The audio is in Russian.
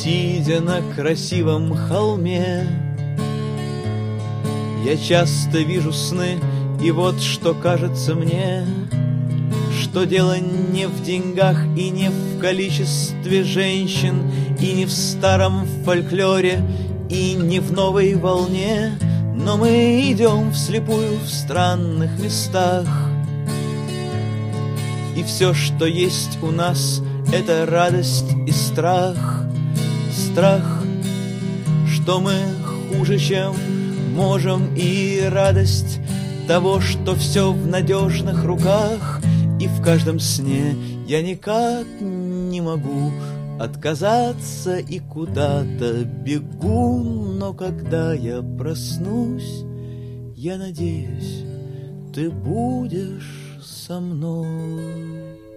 Сидя на красивом холме, я часто вижу сны, и вот что кажется мне, что дело не в деньгах и не в количестве женщин, и не в старом фольклоре, и не в новой волне, но мы идем вслепую в странных местах. И все, что есть у нас, это радость и страх. Страх, что мы хуже, чем можем, и радость того, что все в надежных руках. И в каждом сне я никак не могу отказаться и куда-то бегу. Но когда я проснусь, я надеюсь, ты будешь со мной.